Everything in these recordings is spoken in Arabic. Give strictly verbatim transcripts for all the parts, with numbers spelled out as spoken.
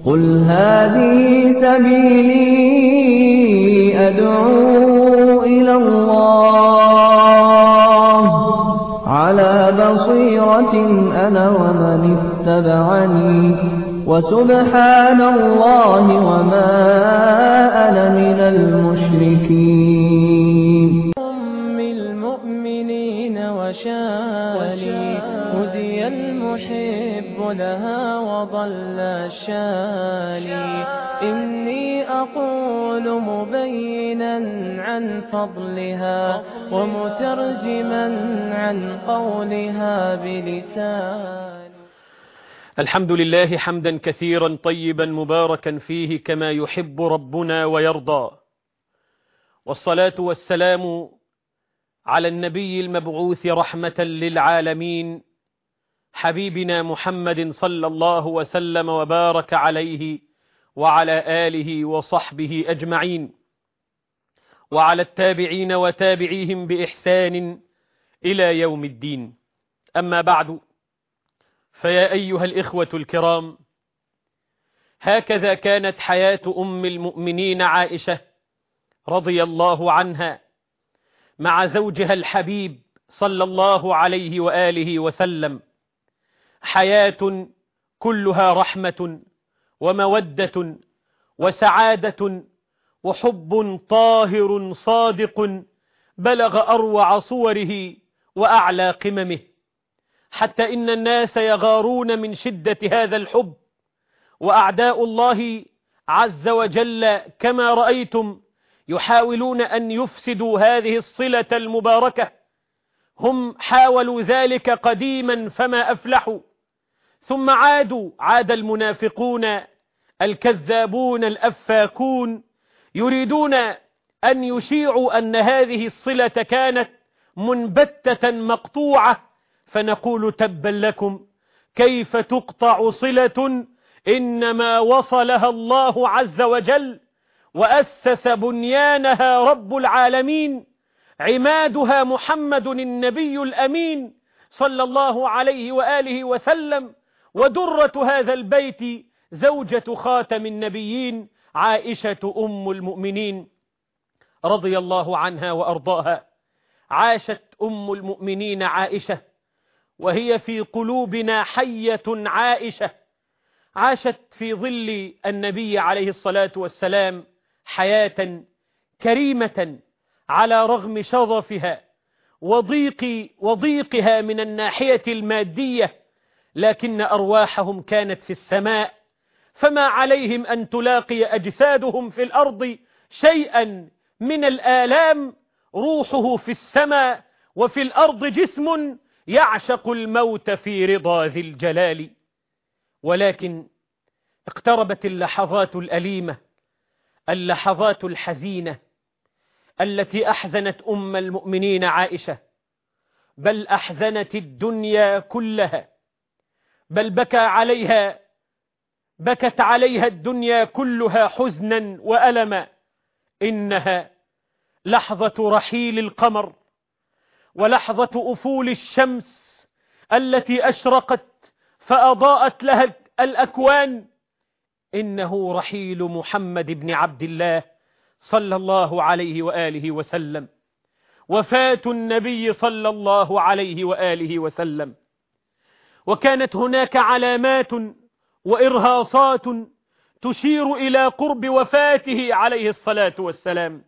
قل هذه سبيلي أدعو إلى الله على بصيرة أنا ومن اتبعني وسبحان الله وما أنا من المشركين. أم المؤمنين وشاني هدي المحب لها وضل الشاني إني أقول مبينا عن فضلها ومترجما عن قولها بلساني. الحمد لله حمدا كثيرا طيبا مباركا فيه كما يحب ربنا ويرضى، والصلاة والسلام على النبي المبعوث رحمة للعالمين حبيبنا محمد صلى الله وسلم وبارك عليه وعلى آله وصحبه أجمعين، وعلى التابعين وتابعيهم بإحسان إلى يوم الدين. أما بعد، فيا أيها الإخوة الكرام، هكذا كانت حياة أم المؤمنين عائشة رضي الله عنها مع زوجها الحبيب صلى الله عليه وآله وسلم، حياة كلها رحمة ومودة وسعادة وحب طاهر صادق بلغ أروع صوره وأعلى قممه، حتى إن الناس يغارون من شدة هذا الحب، وأعداء الله عز وجل كما رأيتم يحاولون أن يفسدوا هذه الصلة المباركة. هم حاولوا ذلك قديما فما أفلحوا، ثم عادوا عاد المنافقون الكذابون الأفاكون يريدون أن يشيعوا أن هذه الصلة كانت منبتة مقطوعة، فنقول تبا لكم كيف تقطع صلة إنما وصلها الله عز وجل وأسس بنيانها رب العالمين، عمادها محمد النبي الأمين صلى الله عليه وآله وسلم، ودرة هذا البيت زوجة خاتم النبيين عائشة أم المؤمنين رضي الله عنها وأرضاها. عاشت أم المؤمنين عائشة وهي في قلوبنا حية عائشة، عاشت في ظل النبي عليه الصلاة والسلام حياة كريمة على رغم شظفها وضيق وضيقها من الناحية المادية، لكن أرواحهم كانت في السماء، فما عليهم أن تلاقي أجسادهم في الأرض شيئا من الآلام، روحه في السماء وفي الأرض جسم يعشق الموت في رضا ذي الجلال. ولكن اقتربت اللحظات الأليمة، اللحظات الحزينة التي أحزنت أم المؤمنين عائشة، بل أحزنت الدنيا كلها، بل بكى عليها بكت عليها الدنيا كلها حزنا وألما. إنها لحظة رحيل القمر ولحظة أفول الشمس التي أشرقت فأضاءت لها الأكوان. إنه رحيل محمد بن عبد الله صلى الله عليه وآله وسلم، وفاة النبي صلى الله عليه وآله وسلم. وكانت هناك علامات وإرهاصات تشير إلى قرب وفاته عليه الصلاة والسلام،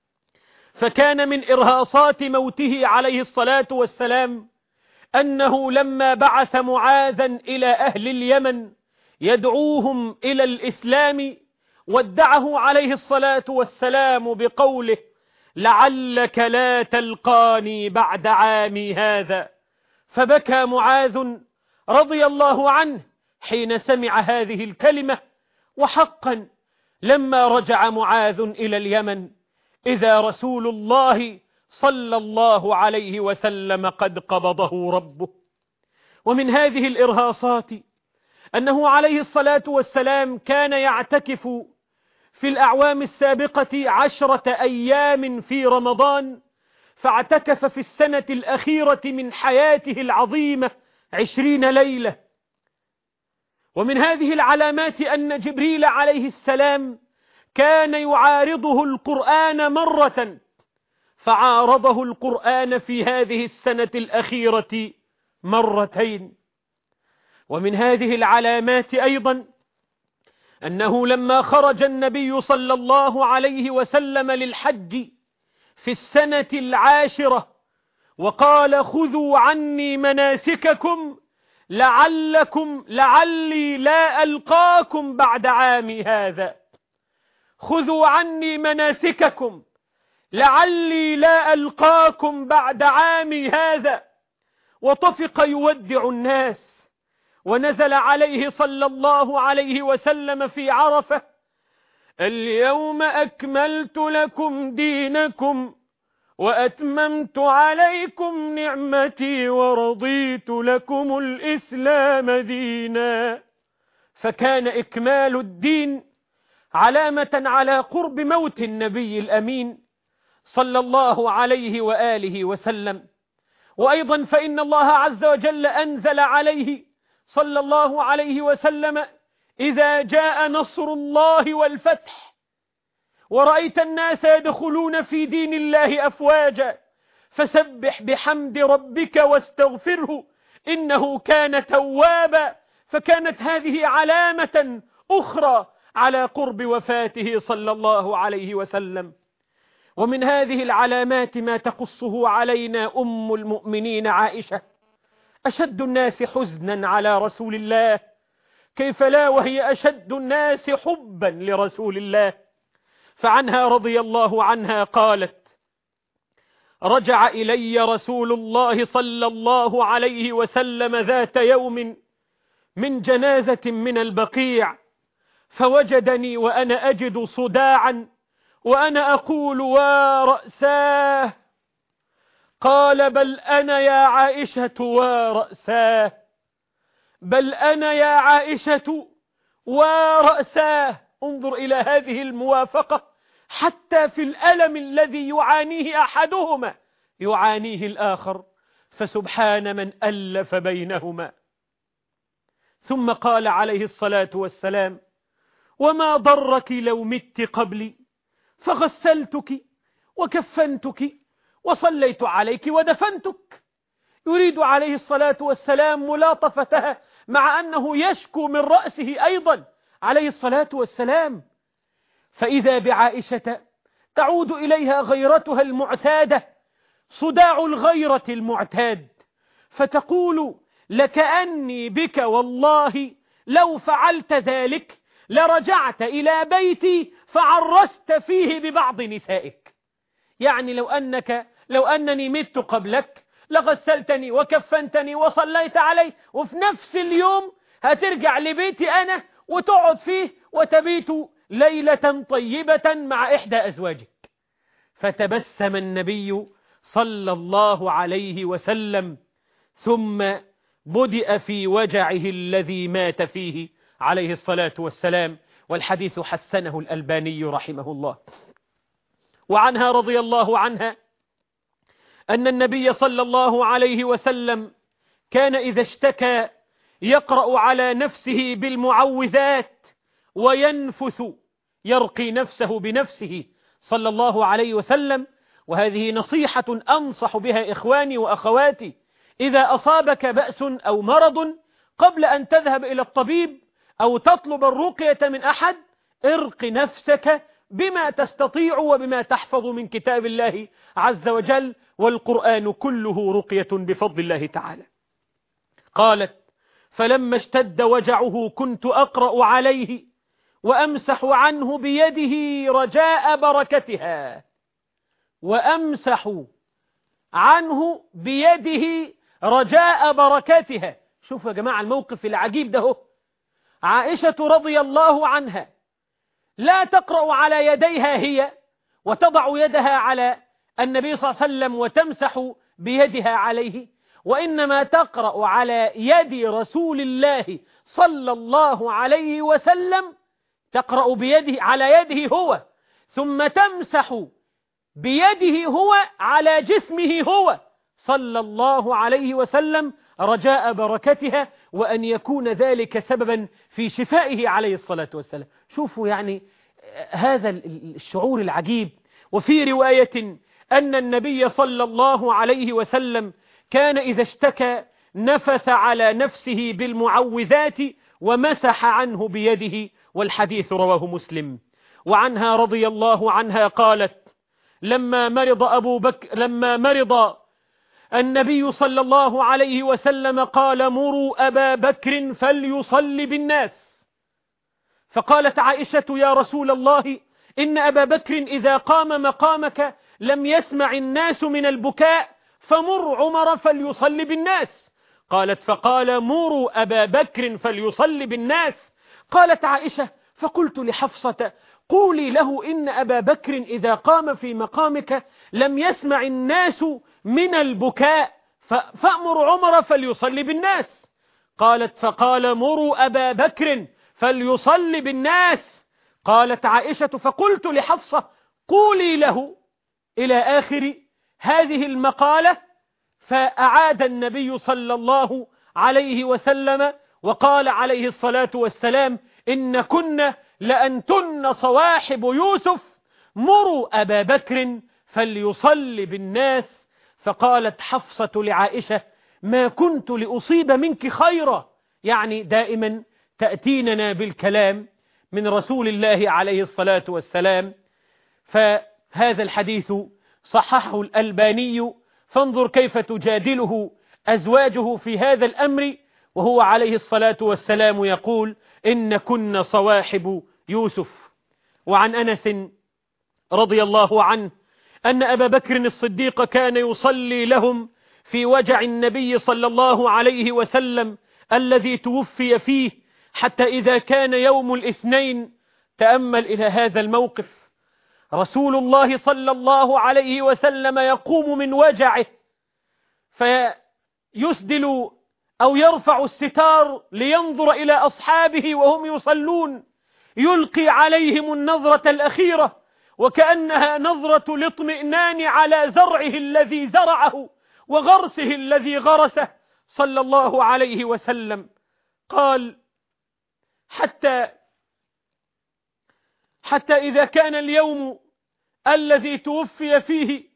فكان من إرهاصات موته عليه الصلاة والسلام أنه لما بعث معاذا إلى أهل اليمن يدعوهم إلى الإسلام ودعه عليه الصلاة والسلام بقوله: لعلك لا تلقاني بعد عامي هذا. فبكى معاذ رضي الله عنه حين سمع هذه الكلمة، وحقا لما رجع معاذ إلى اليمن إذا رسول الله صلى الله عليه وسلم قد قبضه ربه. ومن هذه الإرهاصات أنه عليه الصلاة والسلام كان يعتكف في الأعوام السابقة عشرة أيام في رمضان، فاعتكف في السنة الأخيرة من حياته العظيمة عشرين ليلة. ومن هذه العلامات أن جبريل عليه السلام كان يعارضه القرآن مرة، فعارضه القرآن في هذه السنة الأخيرة مرتين. ومن هذه العلامات أيضا أنه لما خرج النبي صلى الله عليه وسلم للحج في السنة العاشرة وقال خذوا عني مناسككم لعلكم لعلي لا ألقاكم بعد عامي هذا، خذوا عني مناسككم لعلي لا ألقاكم بعد عامي هذا، وطفق يودع الناس، ونزل عليه صلى الله عليه وسلم في عرفة اليوم أكملت لكم دينكم وأتممت عليكم نعمتي ورضيت لكم الإسلام دينا. فكان إكمال الدين علامة على قرب موت النبي الأمين صلى الله عليه وآله وسلم. وأيضا فإن الله عز وجل أنزل عليه صلى الله عليه وسلم إذا جاء نصر الله والفتح ورأيت الناس يدخلون في دين الله أفواجا فسبح بحمد ربك واستغفره إنه كان توابا. فكانت هذه علامة أخرى على قرب وفاته صلى الله عليه وسلم. ومن هذه العلامات ما تقصه علينا أم المؤمنين عائشة، أشد الناس حزنا على رسول الله، كيف لا وهي أشد الناس حبا لرسول الله. فعنها رضي الله عنها قالت رجع إلي رسول الله صلى الله عليه وسلم ذات يوم من جنازة من البقيع فوجدني وأنا أجد صداعا وأنا أقول ورأساه، قال بل أنا يا عائشة ورأساه، بل أنا يا عائشة ورأساه. انظر إلى هذه الموافقة، حتى في الألم الذي يعانيه أحدهما يعانيه الآخر، فسبحان من ألف بينهما. ثم قال عليه الصلاة والسلام وما ضرك لو مت قبلي فغسلتك وكفنتك وصليت عليك ودفنتك. يريد عليه الصلاة والسلام ملاطفتها مع أنه يشكو من رأسه أيضا عليه الصلاة والسلام. فإذا بعائشة تعود إليها غيرتها المعتادة، صداع الغيرة المعتاد، فتقول لكأني بك والله لو فعلت ذلك لرجعت إلى بيتي فعرست فيه ببعض نسائك. يعني لو أنك لو أنني مت قبلك لغسلتني وكفنتني وصليت علي، وفي نفس اليوم هترجع لبيتي أنا وتقعد فيه وتبيت ليلة طيبة مع إحدى أزواجك. فتبسم النبي صلى الله عليه وسلم ثم بدأ في وجعه الذي مات فيه عليه الصلاة والسلام، والحديث حسنه الألباني رحمه الله. وعنها رضي الله عنها أن النبي صلى الله عليه وسلم كان إذا اشتكى يقرأ على نفسه بالمعوذات وينفث يرقي نفسه بنفسه صلى الله عليه وسلم. وهذه نصيحة أنصح بها إخواني وأخواتي، إذا أصابك بأس أو مرض قبل أن تذهب إلى الطبيب أو تطلب الرقية من أحد، ارق نفسك بما تستطيع وبما تحفظ من كتاب الله عز وجل، والقرآن كله رقية بفضل الله تعالى. قالت فلما اشتد وجعه كنت أقرأ عليه وأمسح عنه بيده رجاء بركتها، وأمسح عنه بيده رجاء بركتها. شوفوا يا جماعة الموقف العجيب ده. عائشة رضي الله عنها لا تقرأ على يديها هي وتضع يدها على النبي صلى الله عليه وسلم وتمسح بيدها عليه، وإنما تقرأ على يد رسول الله صلى الله عليه وسلم، تقرأ بيده على يده هو ثم تمسح بيده هو على جسمه هو صلى الله عليه وسلم رجاء بركتها، وأن يكون ذلك سببا في شفائه عليه الصلاة والسلام. شوفوا يعني هذا الشعور العجيب. وفي رواية أن النبي صلى الله عليه وسلم كان إذا اشتكى نفث على نفسه بالمعوذات ومسح عنه بيده، والحديث رواه مسلم. وعنها رضي الله عنها قالت: لما مرض أبو بكر لما مرض النبي صلى الله عليه وسلم قال: مروا أبا بكر فليصلي بالناس. فقالت عائشة: يا رسول الله، إن أبا بكر إذا قام مقامك لم يسمع الناس من البكاء، فمر عمر فليصلي بالناس. قالت: فقال: مروا أبا بكر فليصلي بالناس. قالت عائشة: فقلت لحفصة: قولي له إن أبا بكر إذا قام في مقامك لم يسمع الناس من البكاء، فأمر عمر فليصلي بالناس. قالت: فقال: مروا أبا بكر فليصلي بالناس. قالت عائشة: فقلت لحفصة: قولي له إلى آخر هذه المقالة. فأعاد النبي صلى الله عليه وسلم وقال عليه الصلاة والسلام: إن كنا لأنتن صواحب يوسف، مروا أبا بكر فليصلي بالناس. فقالت حفصة لعائشة: ما كنت لأصيب منك خيرا، يعني دائما تأتيننا بالكلام من رسول الله عليه الصلاة والسلام. فهذا الحديث صححه الألباني، فانظر كيف تجادله أزواجه في هذا الأمر، وهو عليه الصلاة والسلام يقول: إن كن صواحب يوسف. وعن أنس رضي الله عنه أن أبا بكر الصديق كان يصلي لهم في وجع النبي صلى الله عليه وسلم الذي توفي فيه، حتى إذا كان يوم الاثنين، تأمل إلى هذا الموقف، رسول الله صلى الله عليه وسلم يقوم من وجعه فيسدل أو يرفع الستار لينظر إلى أصحابه وهم يصلون، يلقي عليهم النظرة الأخيرة وكأنها نظرة الاطمئنان على زرعه الذي زرعه وغرسه الذي غرسه صلى الله عليه وسلم. قال: حتى حتى إذا كان اليوم الذي توفي فيه،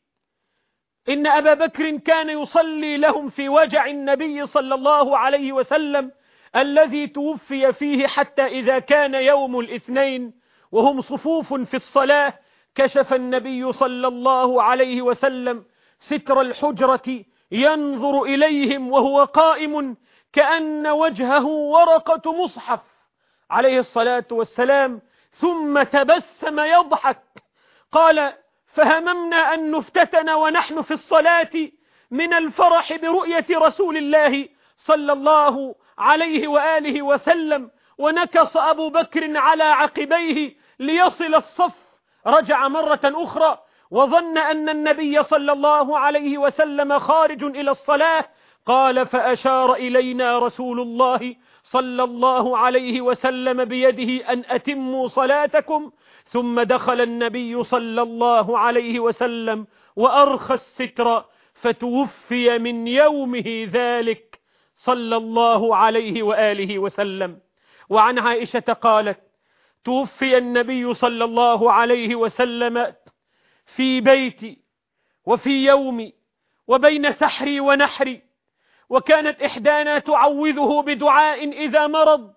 إن أبا بكر كان يصلي لهم في وجع النبي صلى الله عليه وسلم الذي توفي فيه، حتى إذا كان يوم الاثنين وهم صفوف في الصلاة، كشف النبي صلى الله عليه وسلم ستر الحجرة ينظر إليهم وهو قائم كأن وجهه ورقة مصحف عليه الصلاة والسلام، ثم تبسم يضحك. قال: فهممنا أن نفتتن ونحن في الصلاة من الفرح برؤية رسول الله صلى الله عليه وآله وسلم، ونكص أبو بكر على عقبيه ليصل الصف، رجع مرة أخرى وظن أن النبي صلى الله عليه وسلم خارج إلى الصلاة. قال: فأشار إلينا رسول الله صلى الله عليه وسلم بيده أن أتموا صلاتكم، ثم دخل النبي صلى الله عليه وسلم وأرخى الستر، فتوفي من يومه ذلك صلى الله عليه وآله وسلم. وعن عائشة قالت: توفي النبي صلى الله عليه وسلم في بيتي وفي يومي وبين سحري ونحري، وكانت إحدانا تعوذه بدعاء إذا مرض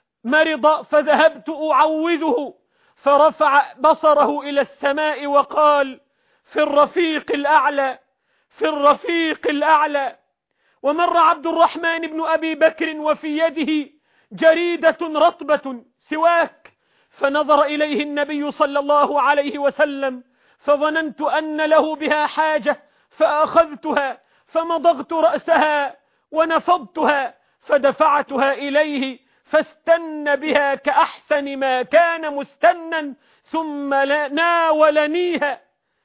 مرض فذهبت أعوذه، فرفع بصره إلى السماء وقال: في الرفيق الأعلى، في الرفيق الأعلى. ومر عبد الرحمن بن أبي بكر وفي يده جريدة رطبة سواك، فنظر إليه النبي صلى الله عليه وسلم، فظننت أن له بها حاجة، فأخذتها فمضغت رأسها ونفضتها فدفعتها إليه، فاستن بها كأحسن ما كان مستنا، ثم ناولنيها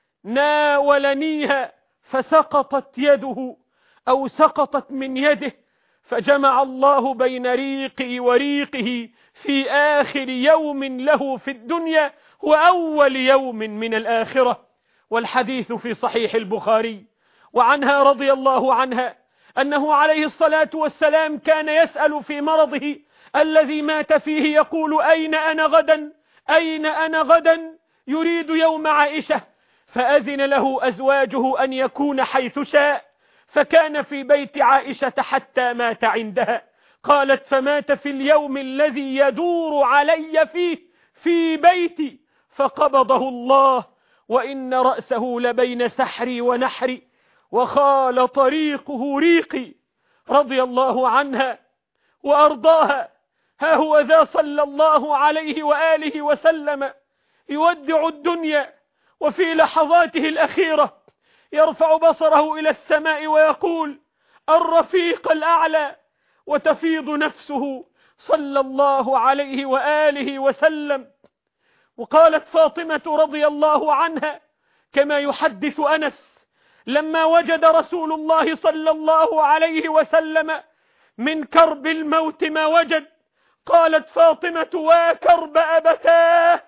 ناولنيها فسقطت يده أو سقطت من يده، فجمع الله بين ريقي وريقه في آخر يوم له في الدنيا وأول يوم من الآخرة. والحديث في صحيح البخاري. وعنها رضي الله عنها أنه عليه الصلاة والسلام كان يسأل في مرضه الذي مات فيه يقول أين أنا غدا أين أنا غدا يريد يوم عائشة، فأذن له أزواجه أن يكون حيث شاء، فكان في بيت عائشة حتى مات عندها. قالت فمات في اليوم الذي يدور علي فيه في بيتي فقبضه الله، وإن رأسه لبين سحري ونحري وخال طريقه ريقي. رضي الله عنها وأرضاها. ها هو ذا صلى الله عليه وآله وسلم يودع الدنيا، وفي لحظاته الأخيرة يرفع بصره إلى السماء ويقول الرفيق الأعلى، وتفيض نفسه صلى الله عليه وآله وسلم. وقالت فاطمة رضي الله عنها كما يحدث أنس لما وجد رسول الله صلى الله عليه وسلم من كرب الموت ما وجد، قالت فاطمة وكرب أبتاه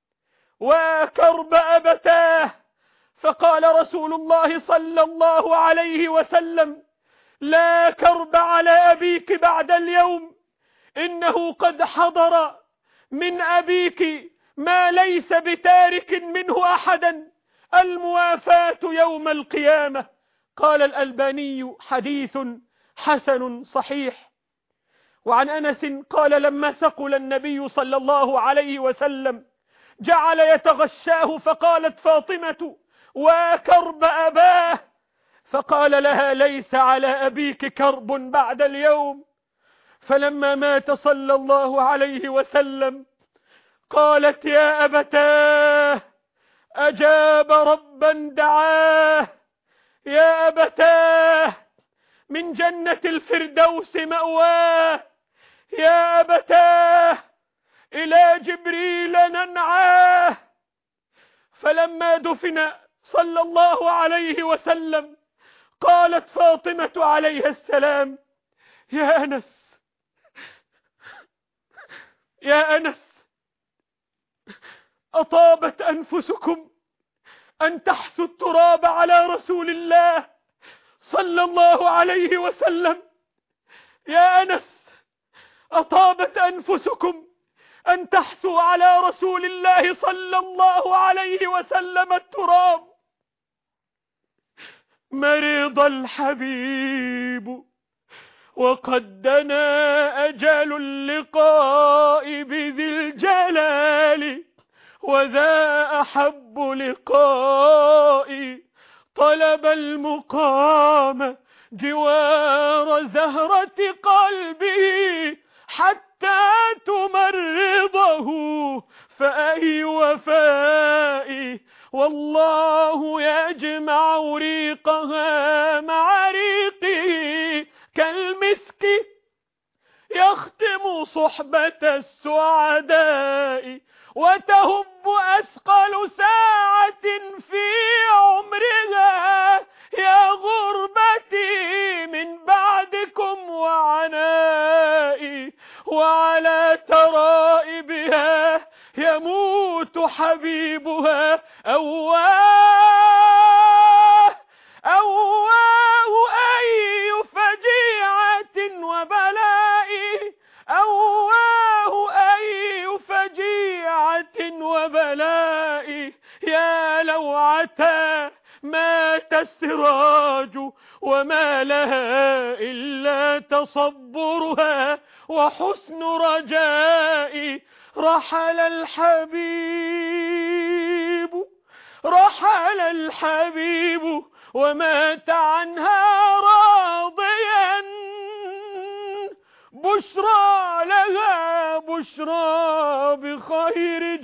وكرب أبتاه. فقال رسول الله صلى الله عليه وسلم لا كرب على أبيك بعد اليوم، إنه قد حضر من أبيك ما ليس بتارك منه أحدا، الموافاة يوم القيامة. قال الألباني حديث حسن صحيح. وعن أنس قال لما ثقل النبي صلى الله عليه وسلم جعل يتغشاه، فقالت فاطمة وكرب أباه، فقال لها ليس على أبيك كرب بعد اليوم. فلما مات صلى الله عليه وسلم قالت يا أبتاه أجاب ربا دعاه، يا أبتاه من جنة الفردوس مأواه، يا أبتاه إلى جبريل ننعاه. فلما دفن صلى الله عليه وسلم قالت فاطمة عليها السلام يا أنس يا أنس أطابت أنفسكم أن تحثوا التراب على رسول الله صلى الله عليه وسلم. يا أنس أطابت أنفسكم أن تحثوا على رسول الله صلى الله عليه وسلم التراب. مرض الحبيب وقد دنا أجل اللقاء بذي الجلال، وذا أحب لقائي طلب المقام جوار زهرة قلبي حتى تمرضه، فأي وفائي والله يجمع ريقها مع ريقه كالمسك يختم صحبة السعداء، وتهب أثقل ساعة في عمرها يا غربتي من بعدكم وعنائي، وعلى ترائبها يموت حبيبها أواه أواه أي فجيعة وبلاء، أواه أي فجيعة وبلاء، يا لوعة مات السراج وما لها إلا تصبرها وحسن رجائي. رحل الحبيب رحل الحبيب ومات عنها راضيا، بشرى لها بشرى بخير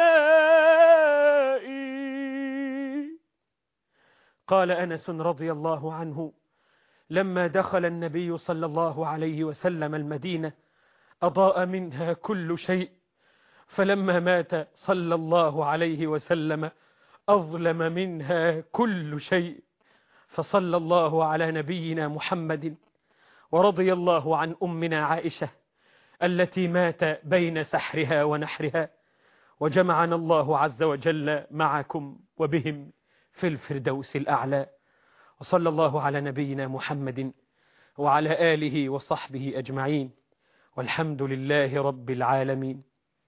جزائي. قال أنس رضي الله عنه لما دخل النبي صلى الله عليه وسلم المدينة أضاء منها كل شيء، فلما مات صلى الله عليه وسلم أظلم منها كل شيء. فصلى الله على نبينا محمد، ورضي الله عن أمنا عائشة التي مات بين سحرها ونحرها، وجمعنا الله عز وجل معكم وبهم في الفردوس الأعلى. وصلى الله على نبينا محمد وعلى آله وصحبه أجمعين، والحمد لله رب العالمين.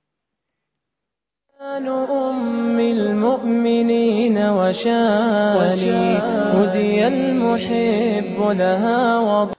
أم المؤمنين وشاني هدي المحب لها وضع